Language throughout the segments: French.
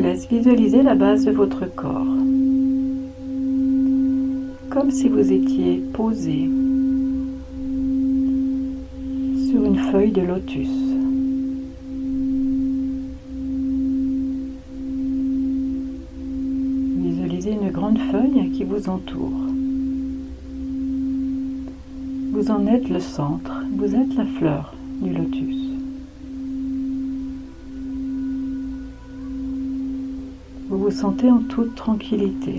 laisse visualiser la base de votre corps, comme si vous étiez posé sur une feuille de lotus. Visualisez une grande feuille qui vous entoure. Vous en êtes le centre, vous êtes la fleur du lotus. Vous vous sentez en toute tranquillité,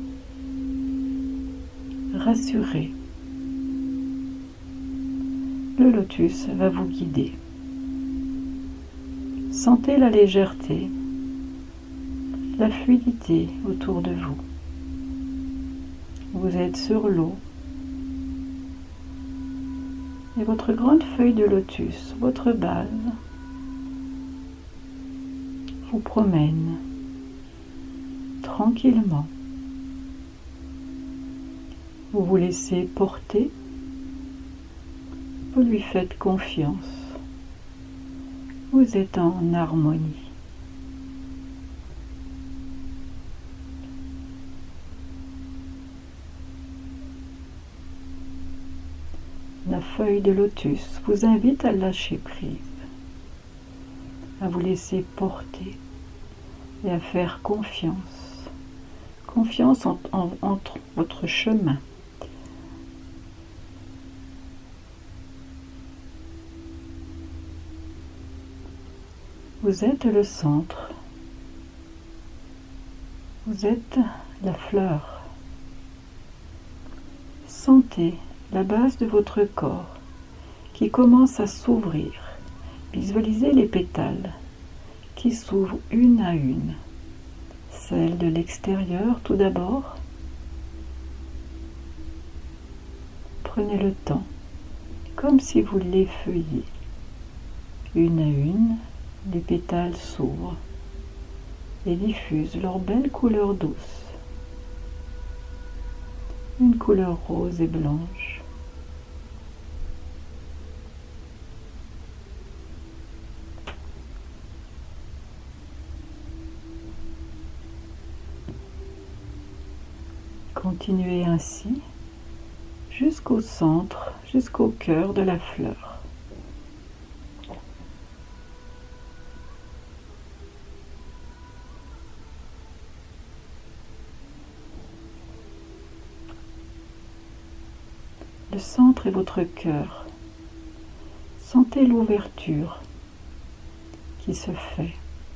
rassuré. Le lotus va vous guider. Sentez la légèreté, la fluidité autour de vous. Vous êtes sur l'eau. Et votre grande feuille de lotus, votre base, vous promène tranquillement. Vous vous laissez porter, vous lui faites confiance. Vous êtes en harmonie. La feuille de lotus vous invite à lâcher prise, à vous laisser porter et à faire confiance. Confiance entre votre chemin. Vous êtes le centre. Vous êtes la fleur. Sentez la base de votre corps qui commence à s'ouvrir. Visualisez les pétales qui s'ouvrent une à une. Celle de l'extérieur tout d'abord. Prenez le temps, comme si vous l'effeuilliez. Une à une, les pétales s'ouvrent et diffusent leur belle couleur douce. Une couleur rose et blanche. Continuez ainsi jusqu'au centre, jusqu'au cœur de la fleur. Le centre est votre cœur. Sentez l'ouverture qui se fait.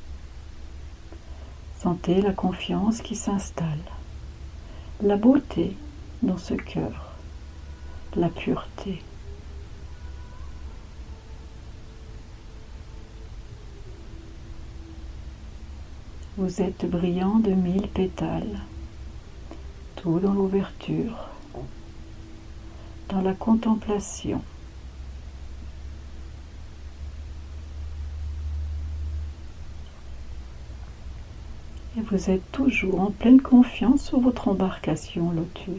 Sentez la confiance qui s'installe. La beauté dans ce cœur, la pureté. Vous êtes brillant de 1000 pétales, tout dans l'ouverture, dans la contemplation. Et vous êtes toujours en pleine confiance sur votre embarcation lotus.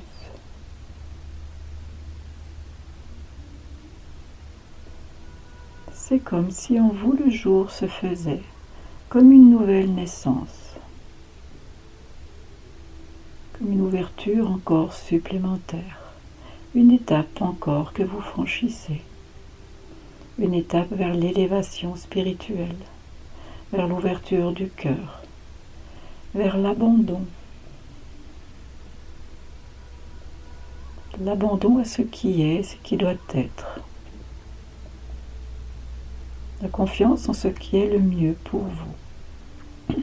C'est comme si en vous le jour se faisait, comme une nouvelle naissance, comme une ouverture encore supplémentaire, une étape encore que vous franchissez, une étape vers l'élévation spirituelle, vers l'ouverture du cœur, vers l'abandon. L'abandon à ce qui est, ce qui doit être. La confiance en ce qui est le mieux pour vous.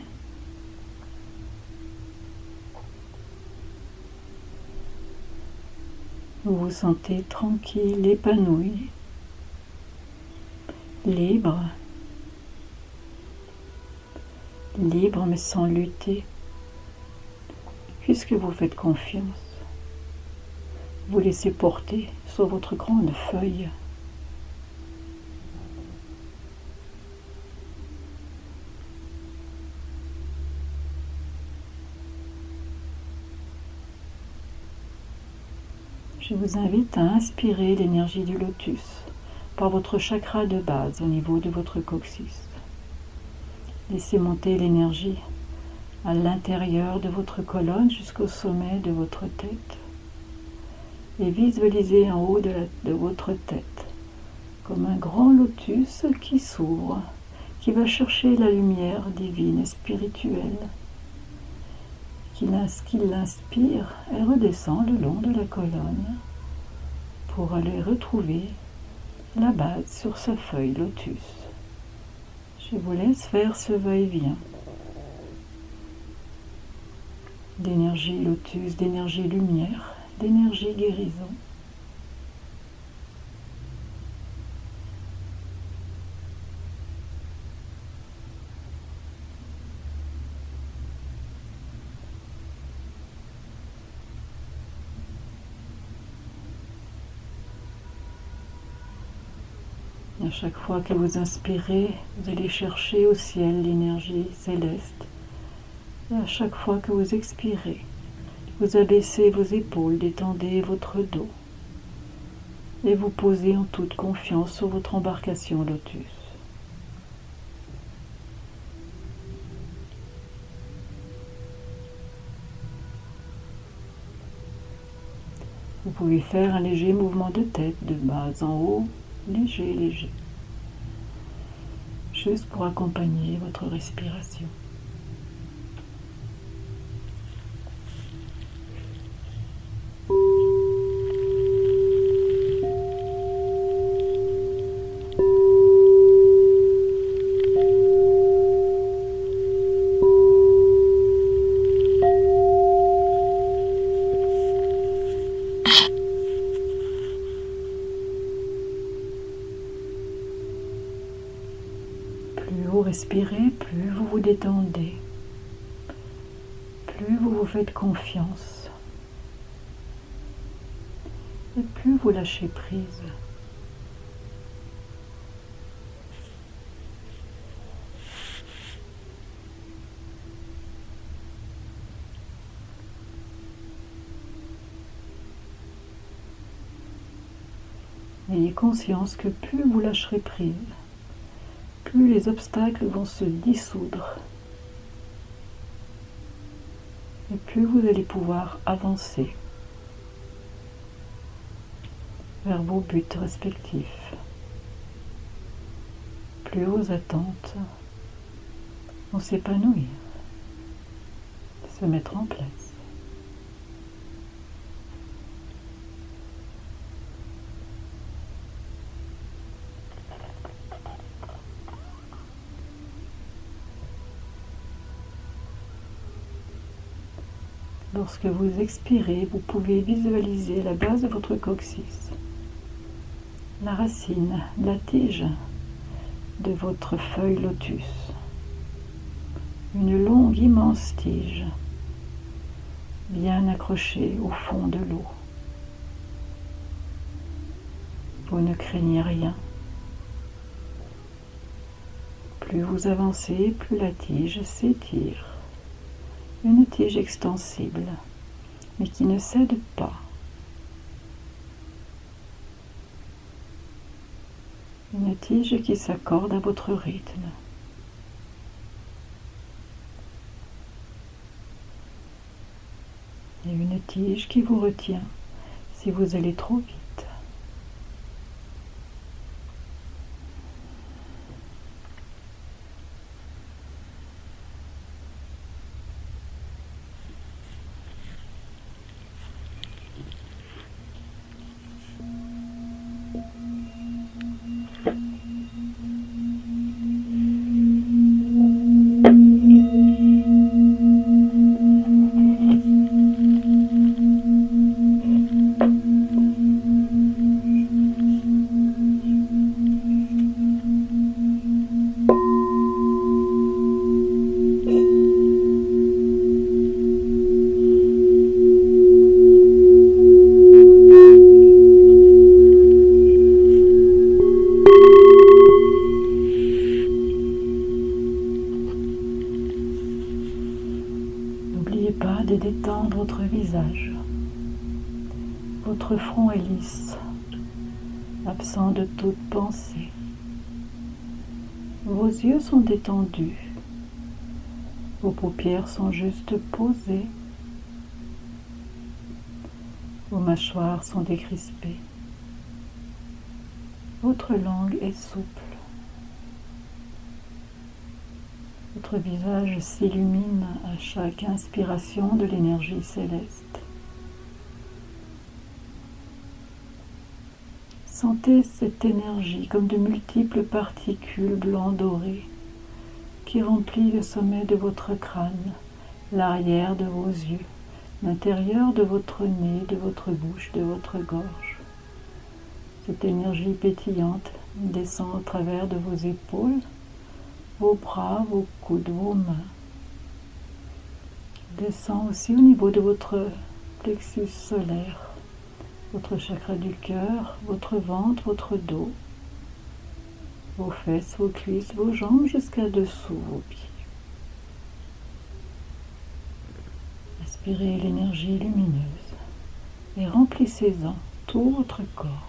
Vous vous sentez tranquille, épanoui, libre. Libre mais sans lutter, puisque vous faites confiance. Vous laissez porter sur votre grande feuille. Je vous invite à inspirer l'énergie du lotus par votre chakra de base au niveau de votre coccyx. Laissez monter l'énergie à l'intérieur de votre colonne jusqu'au sommet de votre tête. Et visualisez en haut de votre tête comme un grand lotus qui s'ouvre, qui va chercher la lumière divine et spirituelle, qui l'inspire et redescend le long de la colonne pour aller retrouver la base sur sa feuille lotus. Je vous laisse faire ce va-et-vient d'énergie lotus, d'énergie lumière, d'énergie guérison. À chaque fois que vous inspirez, vous allez chercher au ciel l'énergie céleste. Et à chaque fois que vous expirez, vous abaissez vos épaules, détendez votre dos et vous posez en toute confiance sur votre embarcation lotus. Vous pouvez faire un léger mouvement de tête de bas en haut, léger, juste pour accompagner votre respiration. Plus vous respirez, plus vous vous détendez, plus vous vous faites confiance et plus vous lâchez prise. Ayez conscience que plus vous lâcherez prise, plus les obstacles vont se dissoudre et plus vous allez pouvoir avancer vers vos buts respectifs. Plus vos attentes vont s'épanouir, se mettre en place. Lorsque vous expirez, vous pouvez visualiser la base de votre coccyx, la racine, la tige de votre feuille lotus, une longue, immense tige, bien accrochée au fond de l'eau. Vous ne craignez rien. Plus vous avancez, plus la tige s'étire. Une tige extensible, mais qui ne cède pas. Une tige qui s'accorde à votre rythme. Et une tige qui vous retient si vous allez trop vite. De détendre votre visage. Votre front est lisse, absent de toute pensée. Vos yeux sont détendus Vos paupières sont juste posées. Vos mâchoires sont décrispées. Votre langue est souple. Votre visage s'illumine à chaque inspiration de l'énergie céleste. Sentez cette énergie comme de multiples particules blanc dorées qui remplissent le sommet de votre crâne, l'arrière de vos yeux, l'intérieur de votre nez, de votre bouche, de votre gorge. Cette énergie pétillante descend au travers de vos épaules, vos bras, vos coudes, vos mains. Descend aussi au niveau de votre plexus solaire, votre chakra du cœur, votre ventre, votre dos, vos fesses, vos cuisses, vos jambes jusqu'à dessous vos pieds. Inspirez l'énergie lumineuse et remplissez-en tout votre corps.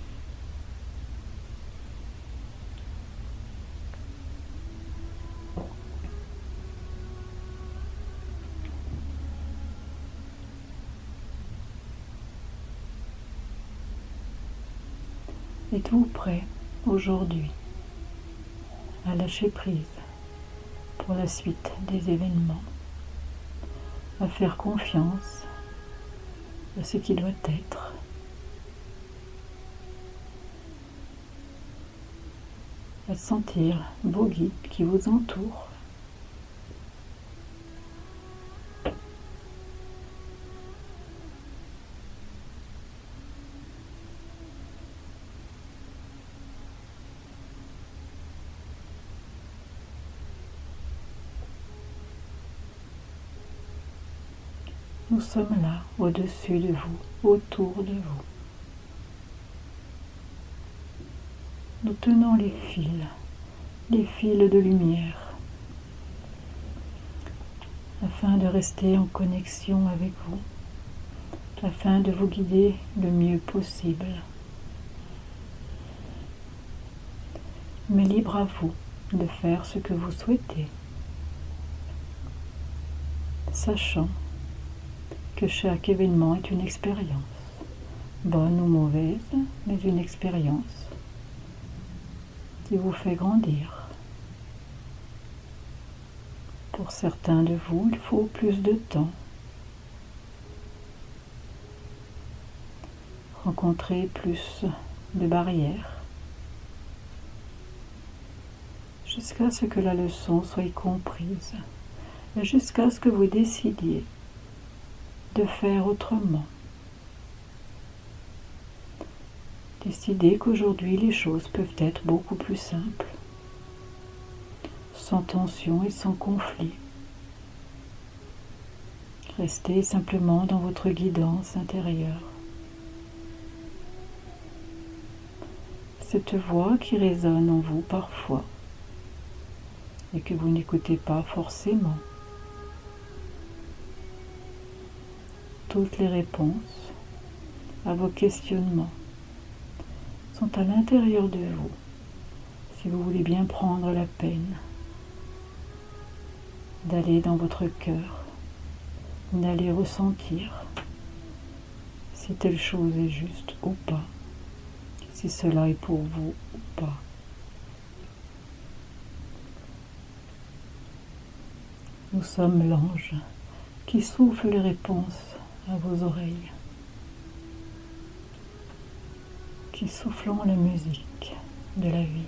Êtes-vous prêt aujourd'hui à lâcher prise pour la suite des événements, à faire confiance à ce qui doit être, à sentir vos guides qui vous entourent, nous sommes là, au-dessus de vous, autour de vous. Nous tenons les fils de lumière, afin de rester en connexion avec vous, afin de vous guider le mieux possible. Mais libre à vous de faire ce que vous souhaitez, sachant que chaque événement est une expérience, bonne ou mauvaise, mais une expérience qui vous fait grandir. Pour certains de vous, il faut plus de temps. Rencontrer plus de barrières jusqu'à ce que la leçon soit comprise et jusqu'à ce que vous décidiez de faire autrement. Décidez qu'aujourd'hui les choses peuvent être beaucoup plus simples, sans tension et sans conflit. Restez simplement dans votre guidance intérieure. Cette voix qui résonne en vous parfois et que vous n'écoutez pas forcément. Toutes les réponses à vos questionnements sont à l'intérieur de vous, si vous voulez bien prendre la peine d'aller dans votre cœur, d'aller ressentir si telle chose est juste ou pas, si cela est pour vous ou pas. Nous sommes l'ange qui souffle les réponses à vos oreilles, qui soufflons la musique de la vie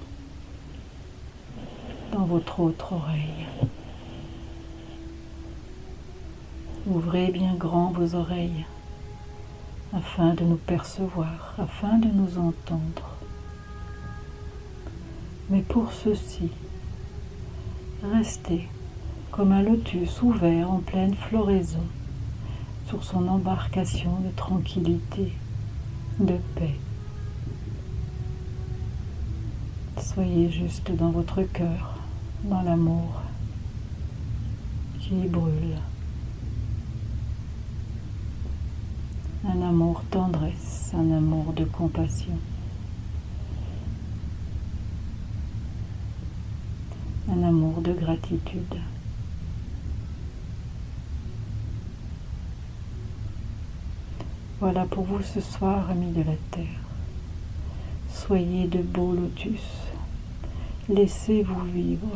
dans votre autre oreille. Ouvrez bien grand vos oreilles afin de nous percevoir, afin de nous entendre. Mais pour ceci, restez comme un lotus ouvert en pleine floraison sur son embarcation de tranquillité, de paix. Soyez juste dans votre cœur, dans l'amour qui y brûle. Un amour tendresse, un amour de compassion. Un amour de gratitude. Voilà pour vous ce soir, amis de la terre. Soyez de beaux lotus. Laissez-vous vivre.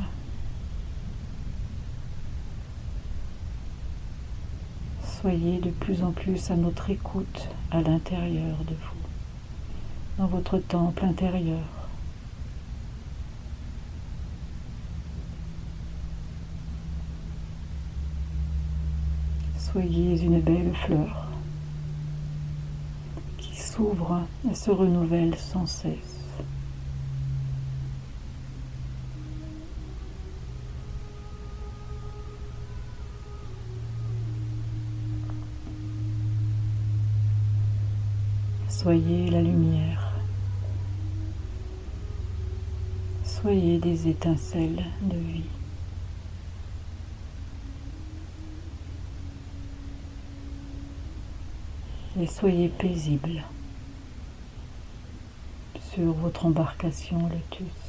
Soyez de plus en plus à notre écoute à l'intérieur de vous, dans votre temple intérieur. Soyez une belle fleur qui s'ouvre et se renouvelle sans cesse. Soyez la lumière. Soyez des étincelles de vie. Et soyez paisible sur votre embarcation lotus.